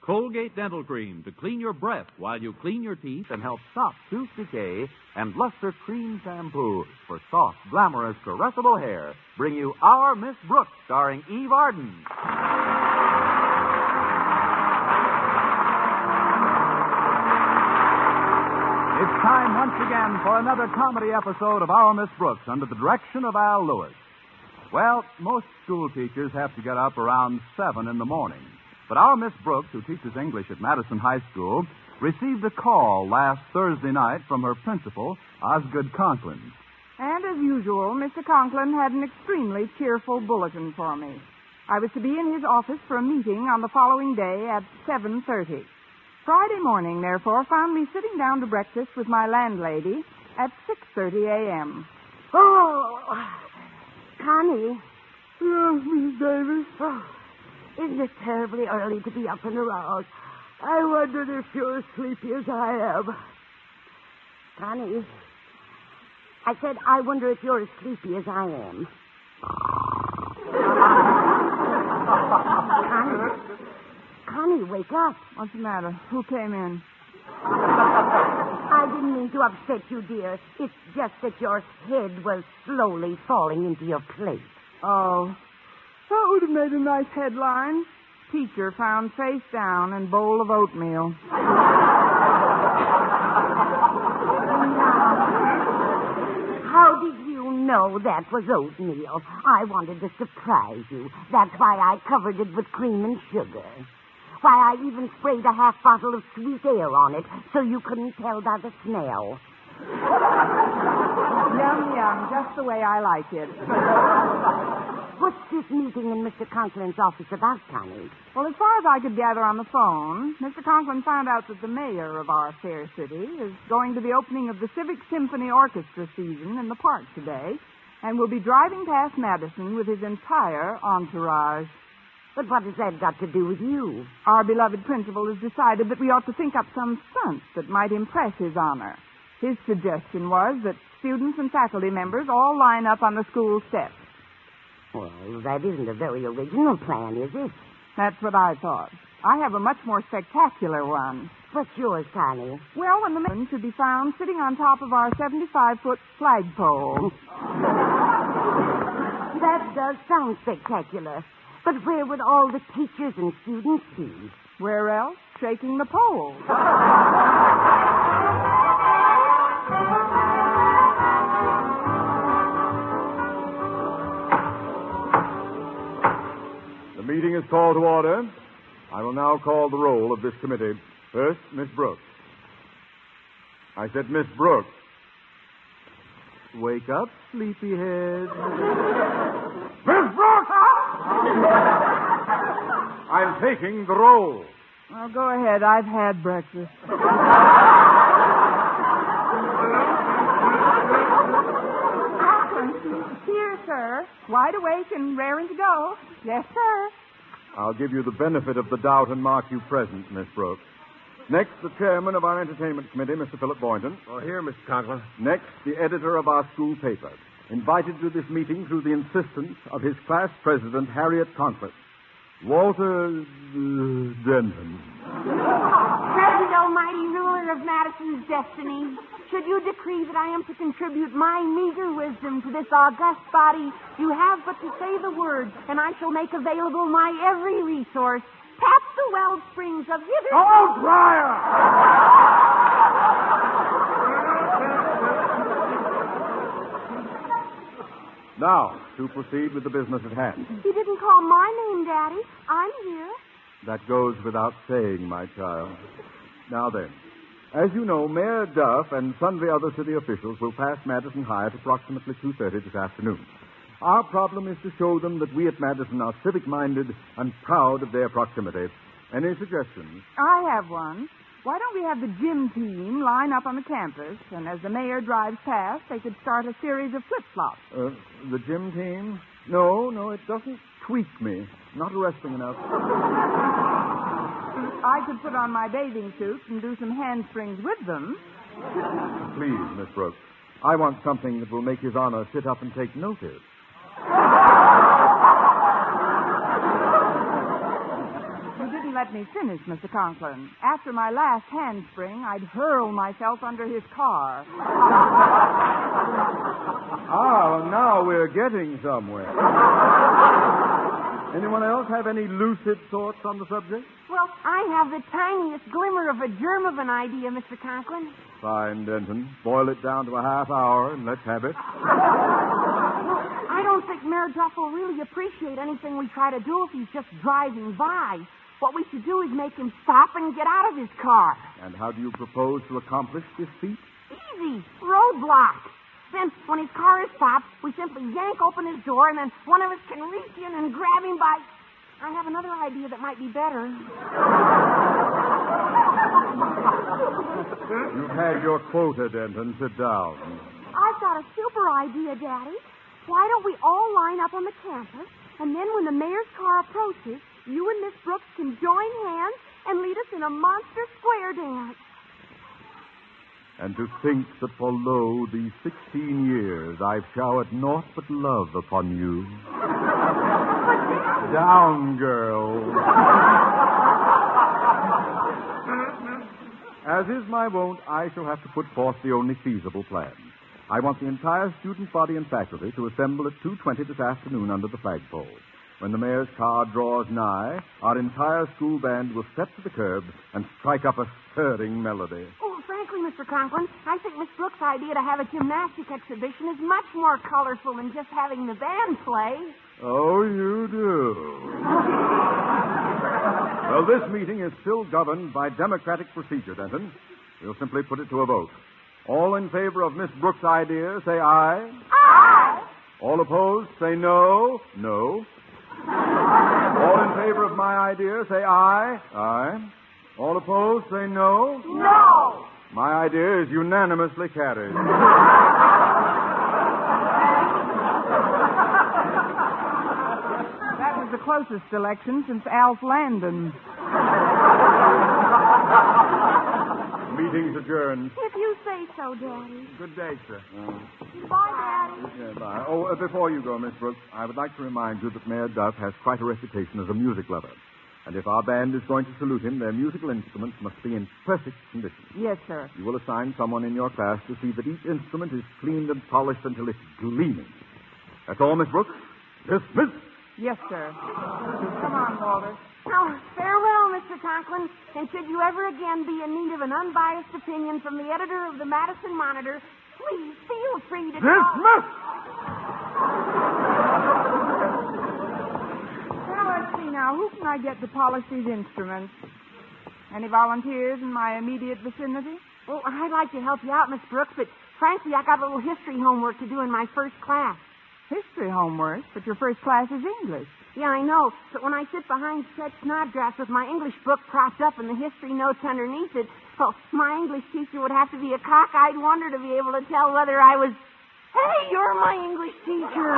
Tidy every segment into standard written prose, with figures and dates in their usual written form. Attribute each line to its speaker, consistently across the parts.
Speaker 1: Colgate Dental Cream to clean your breath while you clean your teeth and help stop tooth decay, and Luster Cream Shampoo for soft, glamorous, caressable hair bring you Our Miss Brooks, starring Eve Arden. It's time once again for another comedy episode of Our Miss Brooks under the direction of Al Lewis. Well, most school teachers have to get up around 7 in the morning. But our Miss Brooks, who teaches English at Madison High School, received a call last Thursday night from her principal, Osgood Conklin.
Speaker 2: And as usual, Mr. Conklin had an extremely cheerful bulletin for me. I was to be in his office for a meeting on the following day at 7:30. Friday morning, therefore, found me sitting down to breakfast with my landlady at 6:30 a.m.
Speaker 3: Oh, Connie.
Speaker 2: Yes, Miss Davis.
Speaker 3: Oh, isn't it terribly early to be up and aroused? I wondered if you're as sleepy as I am. Connie, I said I wonder if you're as sleepy as I am. Connie, wake up.
Speaker 2: What's the matter? Who came in?
Speaker 3: I didn't mean to upset you, dear. It's just that your head was slowly falling into your plate.
Speaker 2: Oh, that would have made a nice headline. Teacher found face down in bowl of oatmeal.
Speaker 3: How did you know that was oatmeal? I wanted to surprise you. That's why I covered it with cream and sugar. Why I even sprayed a half bottle of sweet ale on it so you couldn't tell by the smell.
Speaker 2: Yum, yum, just the way I like it.
Speaker 3: What's this meeting in Mr. Conklin's office about, Connie?
Speaker 2: Well, as far as I could gather on the phone, Mr. Conklin found out that the mayor of our fair city is going to the opening of the Civic Symphony Orchestra season in the park today and will be driving past Madison with his entire entourage.
Speaker 3: But what has that got to do with you?
Speaker 2: Our beloved principal has decided that we ought to think up some stunts that might impress his honor. His suggestion was that students and faculty members all line up on the school steps.
Speaker 3: Well, that isn't a very original plan, is it?
Speaker 2: That's what I thought. I have a much more spectacular one.
Speaker 3: What's yours, Connie?
Speaker 2: Well, when the man should be found sitting on top of our 75-foot flagpole.
Speaker 3: That does sound spectacular. But where would all the teachers and students be?
Speaker 2: Where else? Shaking the pole.
Speaker 4: The meeting is called to order. I will now call the roll of this committee. First, Miss Brooks. I said Miss Brooks.
Speaker 1: Wake up, sleepyhead.
Speaker 4: Miss Brooks! I'm taking the roll.
Speaker 2: Well, go ahead. I've had breakfast. Here, sir. Wide awake and raring to go. Yes, sir.
Speaker 4: I'll give you the benefit of the doubt and mark you present, Miss Brooks. Next, the chairman of our entertainment committee, Mr. Philip Boynton.
Speaker 5: Oh, here, Mr. Conklin.
Speaker 4: Next, the editor of our school paper, invited to this meeting through the insistence of his class president, Harriet Conklin. Walter Denton.
Speaker 3: Present almighty ruler of Madison's destiny, should you decree that I am to contribute my meager wisdom to this august body, you have but to say the word, and I shall make available my every resource. Tap the well springs of hither...
Speaker 4: Oh, Briar! Now, to proceed with the business at hand.
Speaker 3: You didn't call my name, Daddy. I'm here.
Speaker 4: That goes without saying, my child. Now then, as you know, Mayor Duff and sundry other city officials will pass Madison High at approximately 2:30 this afternoon. Our problem is to show them that we at Madison are civic-minded and proud of their proximity. Any suggestions?
Speaker 2: I have one. Why don't we have the gym team line up on the campus, and as the mayor drives past, they could start a series of flip-flops.
Speaker 4: The gym team? No, it doesn't tweak me. Not arresting enough.
Speaker 2: I could put on my bathing suit and do some handsprings with them.
Speaker 4: Please, Miss Brooks. I want something that will make His Honor sit up and take notice.
Speaker 2: You didn't let me finish, Mr. Conklin. After my last handspring, I'd hurl myself under his car.
Speaker 4: Well, now we're getting somewhere. Anyone else have any lucid thoughts on the subject?
Speaker 3: Well, I have the tiniest glimmer of a germ of an idea, Mr. Conklin.
Speaker 4: Fine, Denton. Boil it down to a half hour and let's have it.
Speaker 3: I don't think Mayor Duff will really appreciate anything we try to do if he's just driving by. What we should do is make him stop and get out of his car.
Speaker 4: And how do you propose to accomplish this feat?
Speaker 3: Easy. Roadblock. Then, when his car is stopped, we simply yank open his door, and then one of us can reach in and grab him by... I have another idea that might be better.
Speaker 4: You've had your quota, Denton. Sit down.
Speaker 3: I've got a super idea, Daddy. Why don't we all line up on the campus, and then when the mayor's car approaches, you and Miss Brooks can join hands and lead us in a monster square dance.
Speaker 4: And to think that for lo, these 16 years I've showered naught but love upon you. Down, girl. As is my wont, I shall have to put forth the only feasible plan. I want the entire student body and faculty to assemble at 2:20 this afternoon under the flagpole. When the mayor's car draws nigh, our entire school band will step to the curb and strike up a stirring melody.
Speaker 3: Oh, frankly, Mr. Conklin, I think Miss Brooks' idea to have a gymnastic exhibition is much more colorful than just having the band play.
Speaker 4: Oh, you do. Well, this meeting is still governed by democratic procedure, Denton. We'll simply put it to a vote. All in favor of Miss Brooks' idea, say aye.
Speaker 3: Aye!
Speaker 4: All opposed, say no. No. All in favor of my idea, say aye. Aye. All opposed, say no.
Speaker 3: No!
Speaker 4: My idea is unanimously carried.
Speaker 2: That was the closest election since Alf Landon.
Speaker 4: Meeting's adjourned.
Speaker 3: If you say so, Daddy.
Speaker 4: Good day, sir.
Speaker 3: Bye, Daddy.
Speaker 4: Yeah, bye. Oh, before you go, Miss Brooks, I would like to remind you that Mayor Duff has quite a reputation as a music lover. And if our band is going to salute him, their musical instruments must be in perfect condition.
Speaker 2: Yes, sir.
Speaker 4: You will assign someone in your class to see that each instrument is cleaned and polished until it's gleaming. That's all, Miss Brooks. Dismiss.
Speaker 2: Yes, sir. Come on, Walter.
Speaker 3: Now, farewell, Mr. Conklin. And should you ever again be in need of an unbiased opinion from the editor of the Madison Monitor, please feel free to call...
Speaker 4: Dismiss!
Speaker 2: Well, let's see now. Who can I get to polish these instruments? Any volunteers in my immediate vicinity?
Speaker 3: Well, I'd like to help you out, Miss Brooks, but frankly, I got a little history homework to do in my first class.
Speaker 2: History homework, but your first class is English.
Speaker 3: Yeah, I know, but when I sit behind Stretch Snodgrass with my English book propped up and the history notes underneath it, well, my English teacher would have to be a cock-eyed wonder to be able to tell whether I was, hey, you're my English teacher.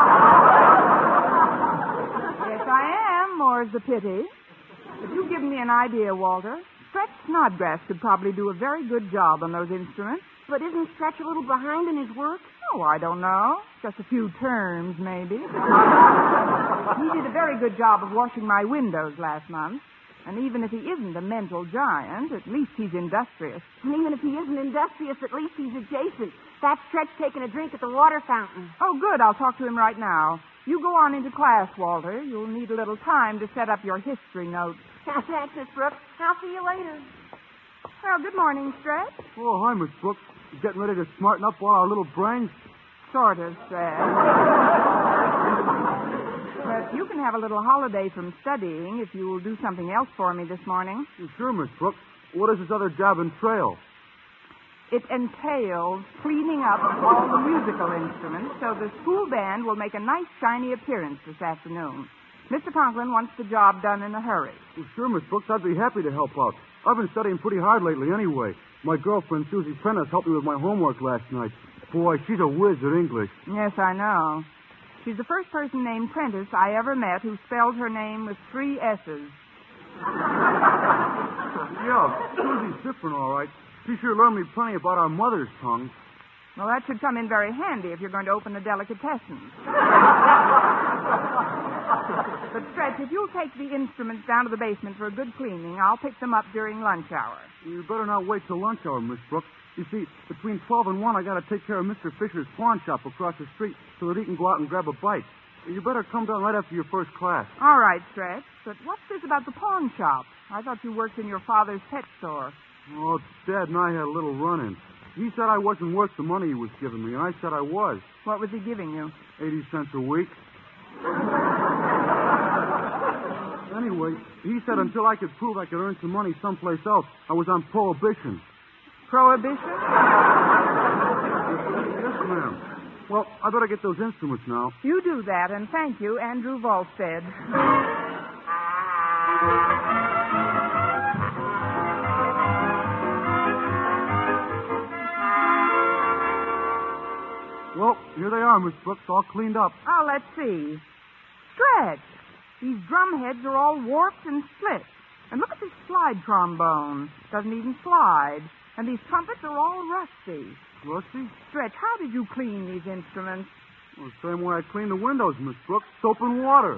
Speaker 2: Yes, I am, more's the pity. But you've given me an idea, Walter. Stretch Snodgrass could probably do a very good job on those instruments.
Speaker 3: But isn't Stretch a little behind in his work?
Speaker 2: Oh, I don't know. Just a few terms, maybe. He did a very good job of washing my windows last month. And even if he isn't a mental giant, at least he's industrious.
Speaker 3: And even if he isn't industrious, at least he's adjacent. That's Stretch taking a drink at the water fountain.
Speaker 2: Oh, good. I'll talk to him right now. You go on into class, Walter. You'll need a little time to set up your history notes.
Speaker 3: Thanks, Miss Brooks. I'll see you later.
Speaker 2: Well, good morning, Stretch.
Speaker 5: Oh, hi, Miss Brooks. You getting ready to smarten up all our little brains?
Speaker 2: Sort of, Stretch. But you can have a little holiday from studying if you will do something else for me this morning.
Speaker 5: Well, sure, Miss Brooks. What does this other job entail?
Speaker 2: It entails cleaning up all the musical instruments so the school band will make a nice, shiny appearance this afternoon. Mr. Conklin wants the job done in a hurry.
Speaker 5: Well, sure, Miss Brooks. I'd be happy to help out. I've been studying pretty hard lately anyway. My girlfriend, Susie Prentice, helped me with my homework last night. Boy, she's a whiz at English.
Speaker 2: Yes, I know. She's the first person named Prentice I ever met who spelled her name with 3 S's.
Speaker 5: Yeah, Susie's different, all right. She sure learned me plenty about our mother's tongue.
Speaker 2: Well, that should come in very handy if you're going to open a delicatessen. But, Stretch, if you'll take the instruments down to the basement for a good cleaning, I'll pick them up during lunch hour.
Speaker 5: You better not wait till lunch hour, Miss Brooks. You see, between 12 and 1, I got to take care of Mr. Fisher's pawn shop across the street so that he can go out and grab a bite. You better come down right after your first class.
Speaker 2: All right, Stretch. But what's this about the pawn shop? I thought you worked in your father's pet store.
Speaker 5: Oh, Dad and I had a little run-in. He said I wasn't worth the money he was giving me, and I said I was.
Speaker 2: What was he giving you?
Speaker 5: 80 cents a week. Anyway, he said until I could prove I could earn some money someplace else, I was on prohibition.
Speaker 2: Prohibition?
Speaker 5: Yes, ma'am. Well, I better get those instruments now.
Speaker 2: You do that, and thank you, Andrew Volstead.
Speaker 5: Well, here they are, Miss Brooks, all cleaned up.
Speaker 2: Oh, let's see. Stretch. These drum heads are all warped and split. And look at this slide trombone. Doesn't even slide. And these trumpets are all rusty.
Speaker 5: Rusty?
Speaker 2: Stretch, how did you clean these instruments?
Speaker 5: Well, the same way I clean the windows, Miss Brooks. Soap and water.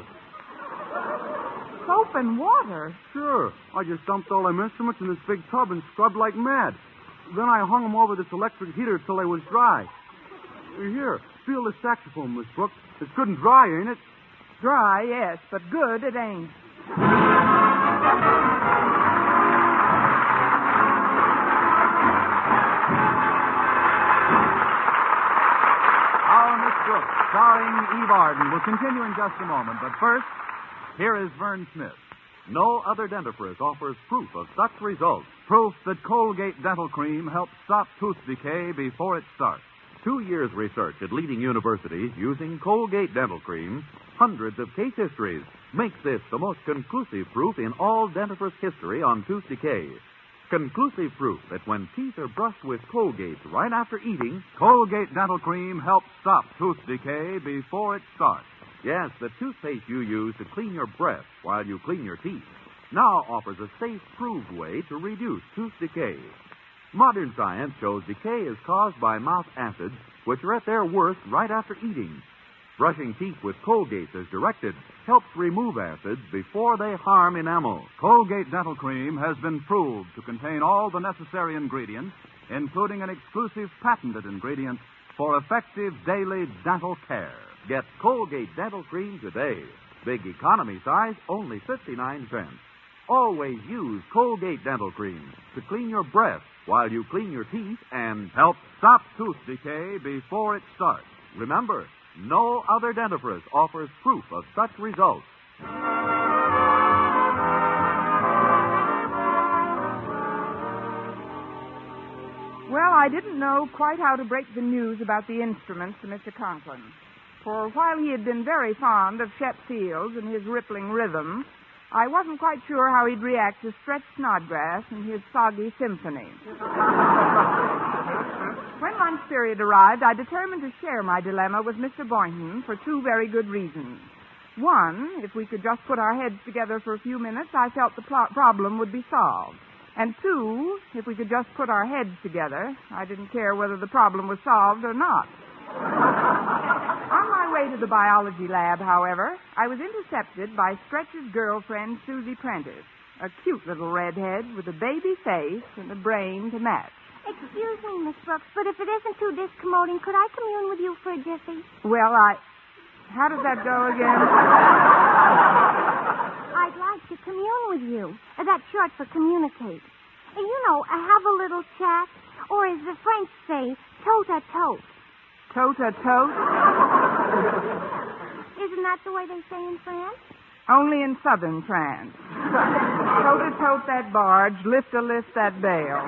Speaker 2: Soap and water?
Speaker 5: Sure. I just dumped all them instruments in this big tub and scrubbed like mad. Then I hung them over this electric heater till they was dry. Here, feel this saxophone, Miss Brooks. It's good and dry, ain't it?
Speaker 2: Dry, yes, but good it ain't.
Speaker 1: Our Miss Brooks, starring Eve Arden, will continue in just a moment. But first, here is Vern Smith. No other dentifrice offers proof of such results. Proof that Colgate Dental Cream helps stop tooth decay before it starts. 2 years' research at leading universities using Colgate Dental Cream, hundreds of case histories, makes this the most conclusive proof in all dentifrice history on tooth decay. Conclusive proof that when teeth are brushed with Colgate right after eating, Colgate Dental Cream helps stop tooth decay before it starts. Yes, the toothpaste you use to clean your breath while you clean your teeth now offers a safe, proved way to reduce tooth decay. Modern science shows decay is caused by mouth acids, which are at their worst right after eating. Brushing teeth with Colgate as directed helps remove acids before they harm enamel. Colgate Dental Cream has been proved to contain all the necessary ingredients, including an exclusive patented ingredient for effective daily dental care. Get Colgate Dental Cream today. Big economy size, only 59 cents. Always use Colgate Dental Cream to clean your breath while you clean your teeth and help stop tooth decay before it starts. Remember, no other dentifrice offers proof of such results.
Speaker 2: Well, I didn't know quite how to break the news about the instruments to Mr. Conklin. For while he had been very fond of Shep Fields and his rippling rhythm, I wasn't quite sure how he'd react to Stretch Snodgrass and his soggy symphony. When lunch period arrived, I determined to share my dilemma with Mr. Boynton for 2 very good reasons. One, if we could just put our heads together for a few minutes, I felt the problem would be solved. And 2, if we could just put our heads together, I didn't care whether the problem was solved or not. On my way to the biology lab, however, I was intercepted by Stretch's girlfriend, Susie Prentice, a cute little redhead with a baby face and a brain to match.
Speaker 3: Excuse me, Miss Brooks, but if it isn't too discommoding, could I commune with you for a jiffy?
Speaker 2: Well, how does that go again?
Speaker 3: I'd like to commune with you. That's short for communicate. And you know, have a little chat, or as the French say, tote-a-tote.
Speaker 2: Tote-a-tote?
Speaker 3: Isn't that the way they say in France?
Speaker 2: Only in southern France. Tote-a-tote that barge, lift-a-lift that bale.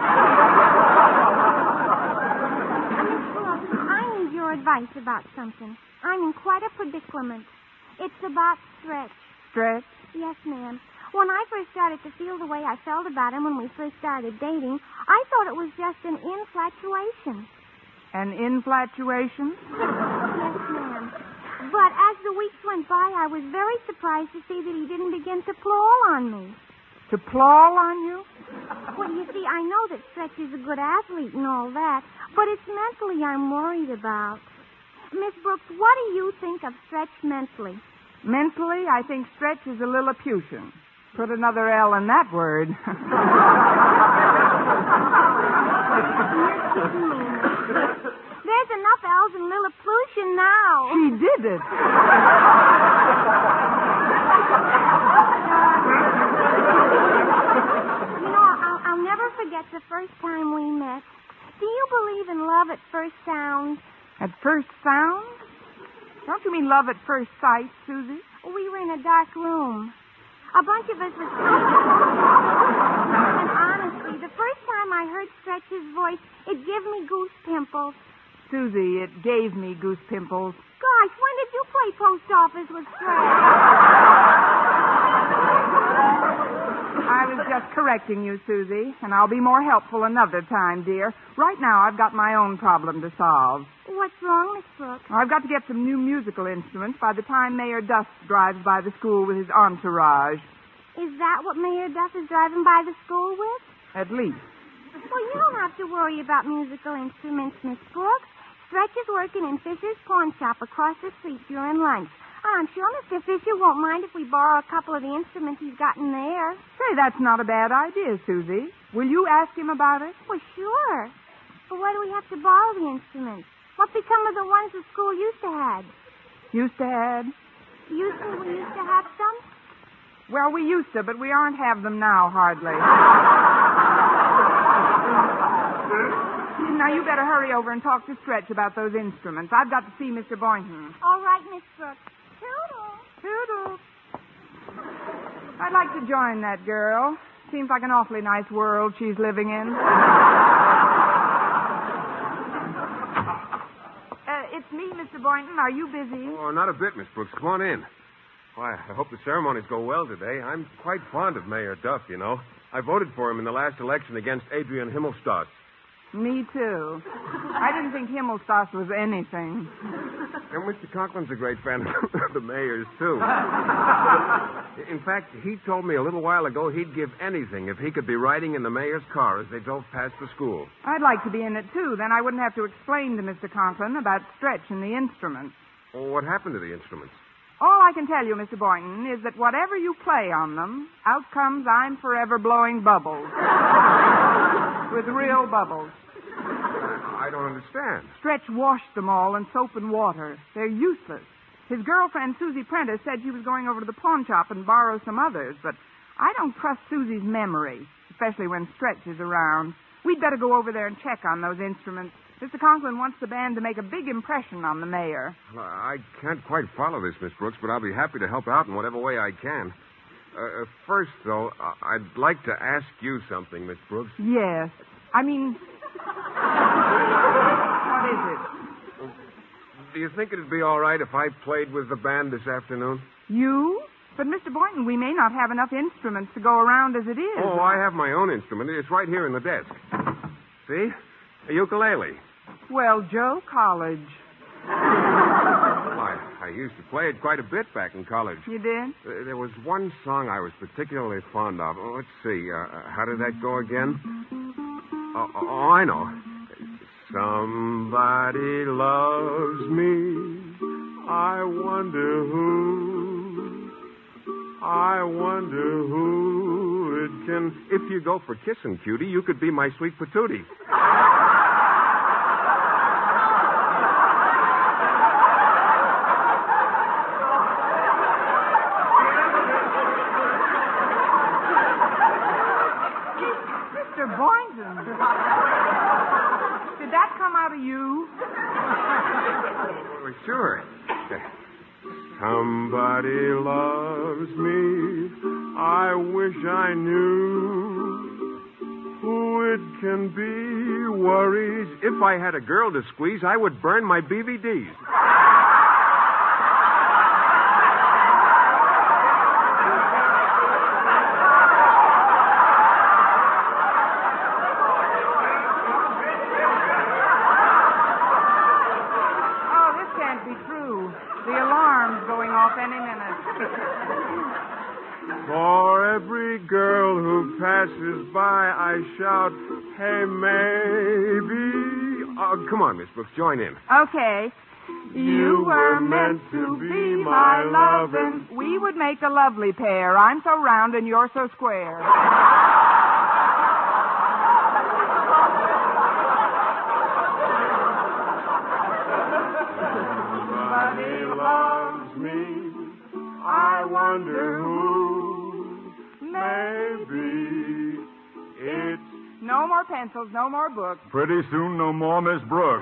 Speaker 3: Miss Brooks, I need your advice about something. I'm in quite a predicament. It's about Stretch.
Speaker 2: Stretch?
Speaker 3: Yes, ma'am. When I first started to feel the way I felt about him when we first started dating, I thought it was just an infatuation.
Speaker 2: An infatuation?
Speaker 3: Yes, ma'am. But as the weeks went by, I was very surprised to see that he didn't begin to plawl on me.
Speaker 2: To plawl on you?
Speaker 3: Well, you see, I know that Stretch is a good athlete and all that, but it's mentally I'm worried about. Miss Brooks, what do you think of Stretch mentally?
Speaker 2: Mentally, I think Stretch is a Lilliputian. Put another L in that word.
Speaker 3: There's enough L's in Lilliputian now.
Speaker 2: She did it.
Speaker 3: You know, I'll never forget the first time we met. Do you believe in love at first sound?
Speaker 2: At first sound? Don't you mean love at first sight, Susie?
Speaker 3: We were in a dark room. A bunch of us were and honestly, the first time I heard Stretch's voice, it gave me goose pimples.
Speaker 2: Susie, it gave me goose pimples.
Speaker 3: Gosh, when did you play post office with Stretch?
Speaker 2: I was just correcting you, Susie, and I'll be more helpful another time, dear. Right now, I've got my own problem to solve.
Speaker 3: What's wrong, Miss Brooks?
Speaker 2: I've got to get some new musical instruments by the time Mayor Duff drives by the school with his entourage.
Speaker 3: Is that what Mayor Duff is driving by the school with?
Speaker 2: At least.
Speaker 3: Well, you don't have to worry about musical instruments, Miss Brooks. Stretch is working in Fisher's pawn shop across the street during lunch. I'm sure Mr. Fisher won't mind if we borrow a couple of the instruments he's got in there.
Speaker 2: Say, that's not a bad idea, Susie. Will you ask him about it?
Speaker 3: Well, sure. But why do we have to borrow the instruments? What become of the ones the school used to have?
Speaker 2: Used to have?
Speaker 3: We used to have some?
Speaker 2: Well, we used to, but we aren't have them now, hardly. Now, you better hurry over and talk to Stretch about those instruments. I've got to see Mr. Boynton.
Speaker 3: All right, Miss Brooks. Toodles.
Speaker 2: Toodles. I'd like to join that girl. Seems like an awfully nice world she's living in. It's me, Mr. Boynton. Are you busy?
Speaker 6: Oh, not a bit, Miss Brooks. Come on in. Why, I hope the ceremonies go well today. I'm quite fond of Mayor Duff, you know. I voted for him in the last election against Adrian Himmelstoss.
Speaker 2: Me, too. I didn't think Himmelstoss was anything.
Speaker 6: And Mr. Conklin's a great fan of the mayor's, too. In fact, he told me a little while ago he'd give anything if he could be riding in the mayor's car as they drove past the school.
Speaker 2: I'd like to be in it, too. Then I wouldn't have to explain to Mr. Conklin about Stretch and the instruments.
Speaker 6: Well, what happened to the instruments?
Speaker 2: All I can tell you, Mr. Boynton, is that whatever you play on them, out comes I'm forever blowing bubbles. With real bubbles.
Speaker 6: I don't understand.
Speaker 2: Stretch washed them all in soap and water. They're useless. His girlfriend, Susie Prentice, said she was going over to the pawn shop and borrow some others, but I don't trust Susie's memory, especially when Stretch is around. We'd better go over there and check on those instruments. Mr. Conklin wants the band to make a big impression on the mayor.
Speaker 6: Well, I can't quite follow this, Miss Brooks, but I'll be happy to help out in whatever way I can. First, though, I'd like to ask you something, Miss Brooks.
Speaker 2: Yes. I mean... What is it?
Speaker 6: Do you think it'd be all right if I played with the band this afternoon?
Speaker 2: You? But, Mr. Boynton, we may not have enough instruments to go around as it is.
Speaker 6: Oh, I have my own instrument. It's right here in the desk. See? A ukulele.
Speaker 2: Well, Joe, college.
Speaker 6: I used to play it quite a bit back in college.
Speaker 2: You did?
Speaker 6: There was one song I was particularly fond of. Oh, let's see. How did that go again? Oh, I know. Somebody loves me. I wonder who. I wonder who it can... If you go for kissing, cutie, you could be my sweet patootie.
Speaker 2: Mr. Boynton. Did that come out of you?
Speaker 6: Well, sure. Somebody loves me. I wish I knew who it can be. Worries. If I had a girl to squeeze, I would burn my BVDs. For every girl who passes by, I shout, hey, maybe. Come on, Miss Brooks, join in.
Speaker 2: Okay. You were meant to be my lovin'. We would make a lovely pair. I'm so round and you're so square.
Speaker 6: Somebody loves me. I wonder who. Maybe it's...
Speaker 2: No more pencils, no more books.
Speaker 4: Pretty soon, no more Miss Brooks.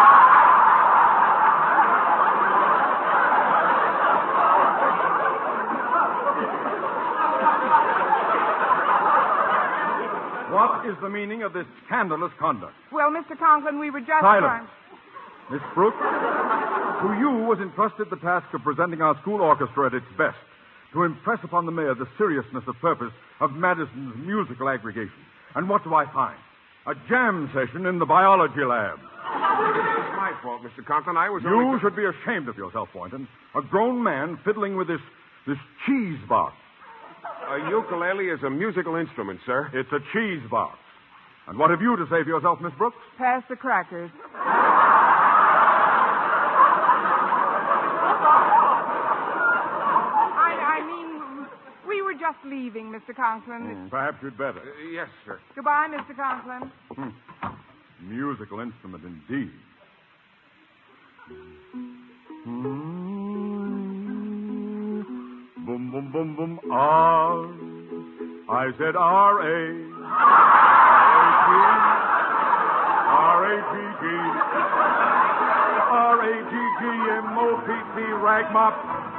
Speaker 4: What is the meaning of this scandalous conduct?
Speaker 2: Well, Mr. Conklin, we were just
Speaker 4: Silence. Miss Brooks, to you was entrusted the task of presenting our school orchestra at its best, to impress upon the mayor the seriousness of purpose of Madison's musical aggregation. And what do I find? A jam session in the biology lab.
Speaker 6: It's my fault, Mr. Conklin. I was
Speaker 4: You
Speaker 6: only...
Speaker 4: should be ashamed of yourself, Boynton. A grown man fiddling with this cheese box.
Speaker 6: A ukulele is a musical instrument, sir.
Speaker 4: It's a cheese box. And what have you to say for yourself, Miss Brooks?
Speaker 2: Pass the crackers. I mean, we were just leaving, Mr. Conklin.
Speaker 4: Perhaps you'd better.
Speaker 6: Yes, sir.
Speaker 2: Goodbye, Mr. Conklin.
Speaker 4: Musical instrument indeed. Boom, boom, boom, boom, R. I said R-A. R-A-G-G. R-A-G-G-M-O-P-P, ragmop.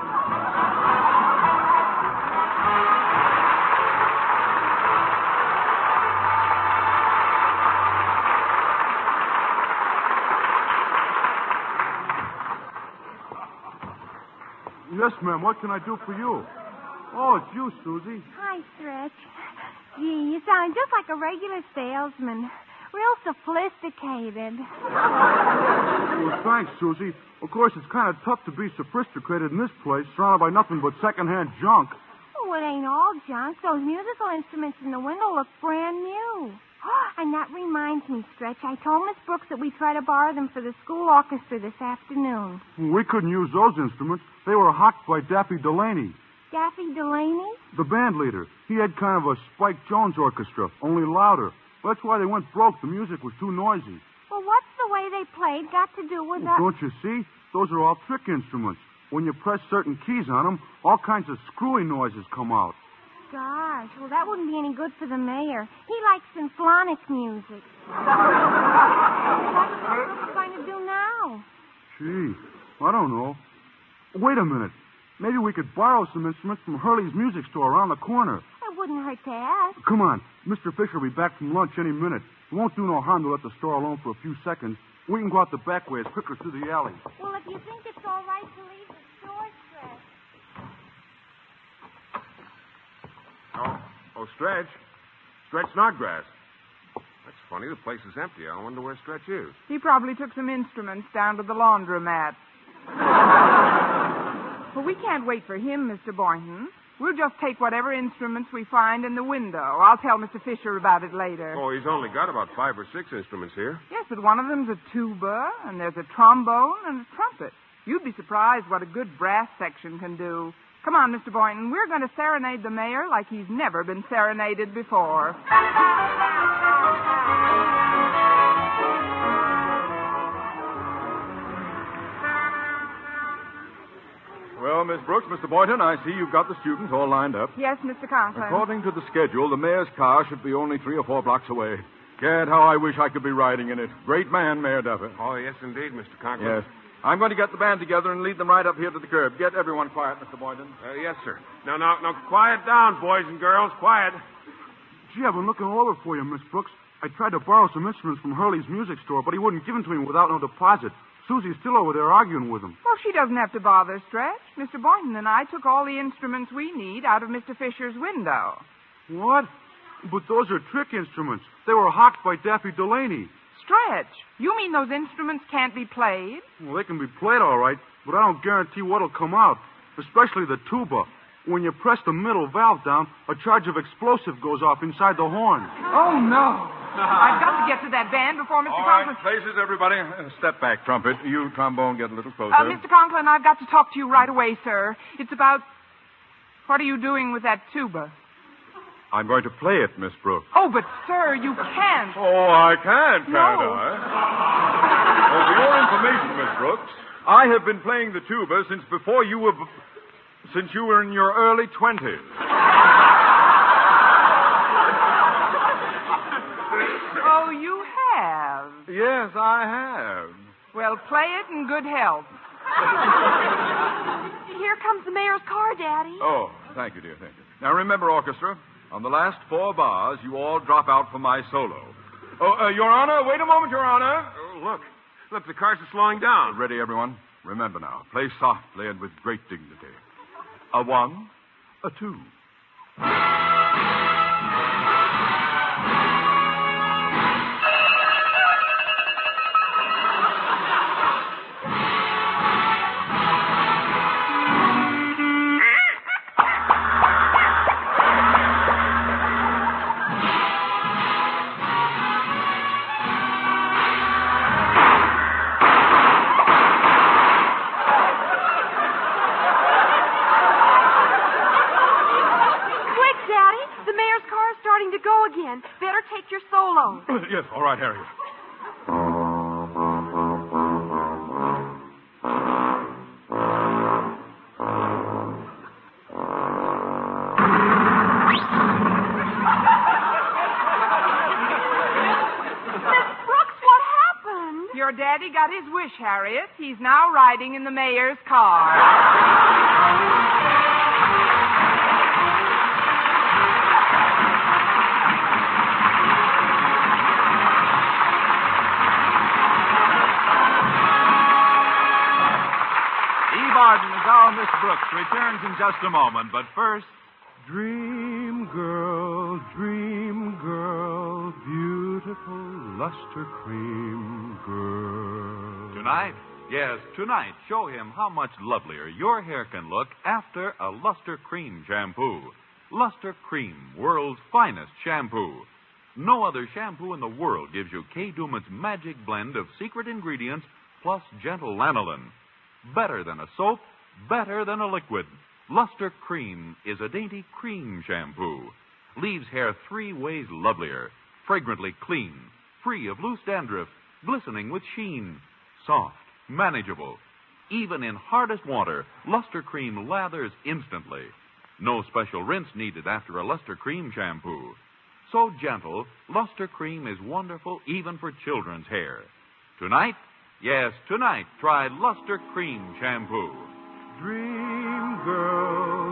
Speaker 5: Yes, ma'am. What can I do for you? Oh, it's you, Susie.
Speaker 3: Hi, Stretch. Gee, you sound just like a regular salesman. Real sophisticated.
Speaker 5: Well, thanks, Susie. Of course, it's kind of tough to be sophisticated in this place, surrounded by nothing but secondhand junk.
Speaker 3: Oh, it ain't all junk. Those musical instruments in the window look brand new. And that reminds me, Stretch, I told Miss Brooks that we try to borrow them for the school orchestra this afternoon.
Speaker 5: We couldn't use those instruments. They were hocked by Daffy Delaney,
Speaker 3: Daffy Delaney?
Speaker 5: the band leader. He had kind of a Spike Jones orchestra, only louder. That's why they went broke. The music was too noisy.
Speaker 3: Well, what's the way they played got to do with that?
Speaker 5: Don't you see? Those are all trick instruments. When you press certain keys on them, all kinds of screwy noises come out.
Speaker 3: Gosh, well, that wouldn't be any good for the mayor. He likes symphonic music. What's he going to do now?
Speaker 5: Gee, I don't know. Wait a minute. Maybe we could borrow some instruments from Hurley's music store around the corner.
Speaker 3: It wouldn't hurt to ask.
Speaker 5: Come on. Mr. Fisher will be back from lunch any minute. It won't do no harm to let the store alone for a few seconds. We can go out the back way as quicker through the alley.
Speaker 3: Well, if you think it's all right to leave the store, Stretch.
Speaker 6: Oh, Stretch. Stretch Snodgrass. That's funny. The place is empty. I wonder where Stretch is.
Speaker 2: He probably took some instruments down to the laundromat. Well, we can't wait for him, Mr. Boynton. We'll just take whatever instruments we find in the window. I'll tell Mr. Fisher about it later.
Speaker 6: Oh, he's only got about 5 or 6 instruments here.
Speaker 2: Yes, but one of them's a tuba, and there's a trombone and a trumpet. You'd be surprised what a good brass section can do. Come on, Mr. Boynton. We're going to serenade the mayor like he's never been serenaded before.
Speaker 4: Well, Miss Brooks, Mr. Boynton, I see you've got the students all lined up.
Speaker 2: Yes, Mr. Conklin.
Speaker 4: According to the schedule, the mayor's car should be only 3 or 4 blocks away. Gad, how I wish I could be riding in it. Great man, Mayor Duffy.
Speaker 6: Oh, yes, indeed, Mr. Conklin.
Speaker 4: Yes. I'm going to get the band together and lead them right up here to the curb. Get everyone quiet, Mr. Boynton.
Speaker 6: Yes, sir. Now, quiet down, boys and girls. Quiet.
Speaker 5: Gee, I've been looking all over for you, Miss Brooks. I tried to borrow some instruments from Hurley's music store, but he wouldn't give them to me without no deposit. Susie's still over there arguing with him.
Speaker 2: Well, she doesn't have to bother, Stretch. Mr. Boynton and I took all the instruments we need out of Mr. Fisher's window.
Speaker 5: What? But those are trick instruments. They were hocked by Daffy Delaney.
Speaker 2: Stretch, you mean those instruments can't be played?
Speaker 5: Well, they can be played all right, but I don't guarantee what'll come out, especially the tuba. When you press the middle valve down, a charge of explosive goes off inside the horn.
Speaker 2: Oh, no. I've got to get to that van before Mr.
Speaker 4: All right,
Speaker 2: Conklin...
Speaker 4: places, everybody. Step back, Trumpet. You, Trombone, get a little closer.
Speaker 2: Mr. Conklin, I've got to talk to you right away, sir. It's about... What are you doing with that tuba?
Speaker 4: I'm going to play it, Miss Brooks.
Speaker 2: Oh, but, sir, you can't.
Speaker 4: Oh, I can't, can't
Speaker 2: No.
Speaker 4: I? Well, for your information, Miss Brooks, I have been playing the tuba since before you were... since you were in your early 20s.
Speaker 2: Oh, you have?
Speaker 4: Yes, I have.
Speaker 2: Well, play it in good health.
Speaker 3: Here comes the mayor's car, Daddy.
Speaker 4: Oh, thank you, dear, thank you. Now, remember, orchestra, on the last 4 bars, you all drop out for my solo. Oh, Your Honor, wait a moment, Your Honor.
Speaker 6: Oh, look. Look, the cars are slowing down.
Speaker 4: Ready, everyone? Remember now, play softly and with great dignity. A 1, a 2.
Speaker 3: Quick, Daddy. The mayor's car is starting to go again. Better take your solo.
Speaker 4: Yes, all right, Harriet.
Speaker 3: Miss Brooks, what happened?
Speaker 2: Your daddy got his wish, Harriet. He's now riding in the mayor's car.
Speaker 1: Eve Arden as our Miss Brooks returns in just a moment, but first...
Speaker 7: Dream girl, beautiful luster cream girl.
Speaker 1: Tonight, yes, tonight, show him how much lovelier your hair can look after a Luster Cream shampoo. Luster Cream, world's finest shampoo. No other shampoo in the world gives you Kay Daumit's magic blend of secret ingredients plus gentle lanolin. Better than a soap, better than a liquid. Luster Cream is a dainty cream shampoo. Leaves hair 3 ways lovelier. Fragrantly clean, free of loose dandruff, glistening with sheen. Soft, manageable. Even in hardest water, Luster Cream lathers instantly. No special rinse needed after a Luster Cream shampoo. So gentle, Luster Cream is wonderful even for children's hair. Tonight, yes, tonight, try Luster Cream shampoo.
Speaker 7: Dream girl,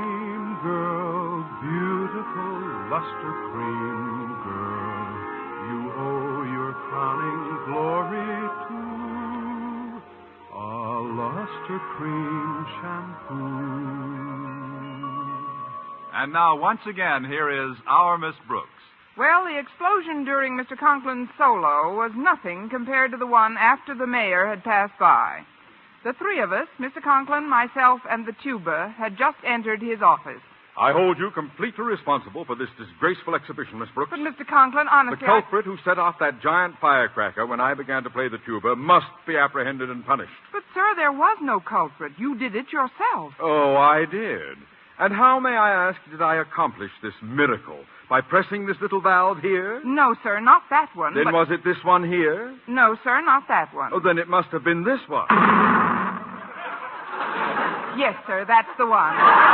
Speaker 7: beautiful luster cream girl. You owe your crowning glory to a luster cream shampoo.
Speaker 1: And now, once again, here is our Miss Brooks.
Speaker 2: Well, the explosion during Mr. Conklin's solo was nothing compared to the one after the mayor had passed by. The 3 of us, Mr. Conklin, myself, and the tuba, had just entered his office.
Speaker 4: I hold you completely responsible for this disgraceful exhibition, Miss Brooks.
Speaker 2: But, Mr. Conklin,
Speaker 4: The
Speaker 2: honestly,
Speaker 4: culprit who set off that giant firecracker when I began to play the tuba must be apprehended and punished.
Speaker 2: But, sir, there was no culprit. You did it yourself.
Speaker 4: Oh, I did. And how, may I ask, did I accomplish this miracle? By pressing this little valve here?
Speaker 2: No, sir, not that one.
Speaker 4: Then
Speaker 2: but...
Speaker 4: was it this one here?
Speaker 2: No, sir, not that one.
Speaker 4: Oh, then it must have been this one.
Speaker 2: Yes, sir, that's the one.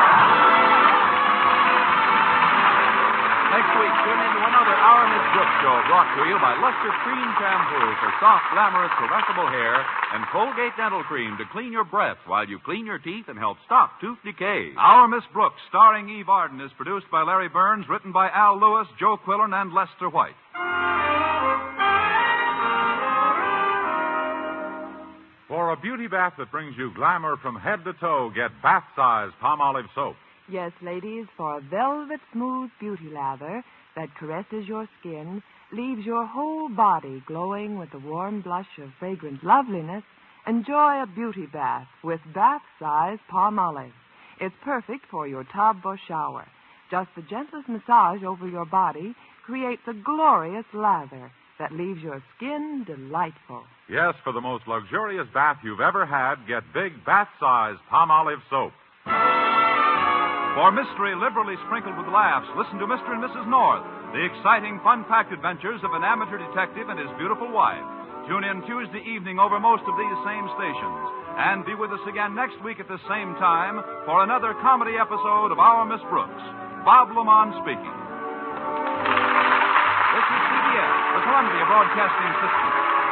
Speaker 1: Next week, tune in to another Our Miss Brooks show brought to you by Luster Cream Shampoo for soft, glamorous, caressable hair and Colgate Dental Cream to clean your breath while you clean your teeth and help stop tooth decay. Our Miss Brooks, starring Eve Arden, is produced by Larry Burns, written by Al Lewis, Joe Quillen, and Lester White.
Speaker 8: For a beauty bath that brings you glamour from head to toe, get bath-size Palmolive soap.
Speaker 9: Yes, ladies, for a velvet smooth beauty lather that caresses your skin, leaves your whole body glowing with the warm blush of fragrant loveliness, enjoy a beauty bath with bath-size Palmolive. It's perfect for your tub or shower. Just the gentlest massage over your body creates a glorious lather that leaves your skin delightful.
Speaker 8: Yes, for the most luxurious bath you've ever had, get big bath-size Palmolive soap. For mystery liberally sprinkled with laughs, listen to Mr. and Mrs. North, the exciting, fun-packed adventures of an amateur detective and his beautiful wife. Tune in Tuesday evening over most of these same stations. And be with us again next week at the same time for another comedy episode of Our Miss Brooks. Bob Lamont speaking. This is CBS, the Columbia Broadcasting System.